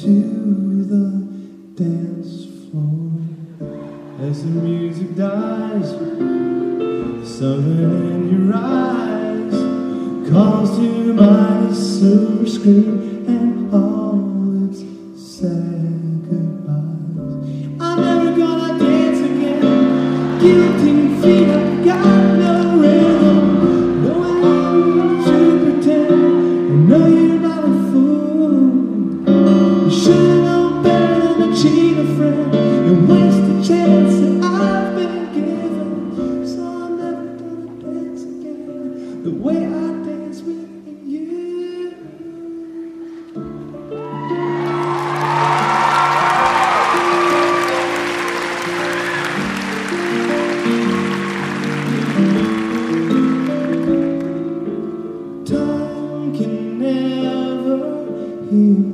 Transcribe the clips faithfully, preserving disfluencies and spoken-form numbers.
to the dance floor. As the music dies, something in your eyes calls to mind a silver screen and all its sad goodbyes. I'm never gonna dance again. Guilty feet have got no rhythm. No one to pretend. I know you're not a fool. You should've known better than to cheat a friend. You waste the chance that I've been given. So I'm never gonna dance again the way I dance with you. Time can never heal.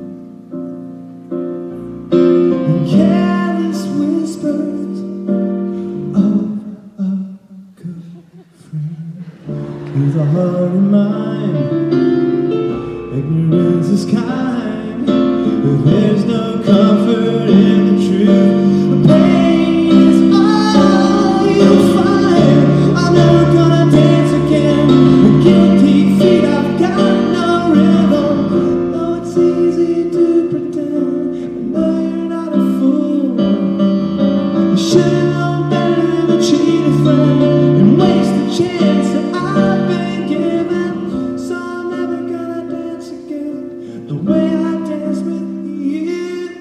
Careless whispers of a good friend. With a heart and mind, ignorance is kind, but there's no comfort in the truth. The pain is all you'll find. I'm never gonna dance again. With guilty feet, I've got no rhythm. Though it's easy to pretend, I know you're not a fool. You should've known better than to cheat a friend and waste the chance that I've been given. So I'm never gonna dance again the way I dance with you.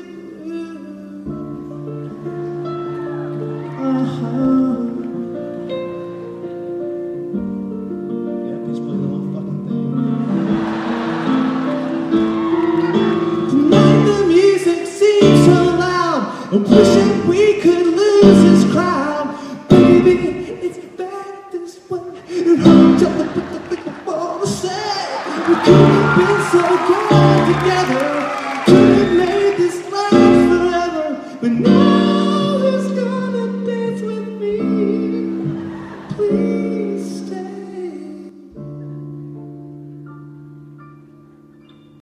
Uh-huh. Yeah, please play the whole fucking thing. Tonight the music seems so loud. I'm pushing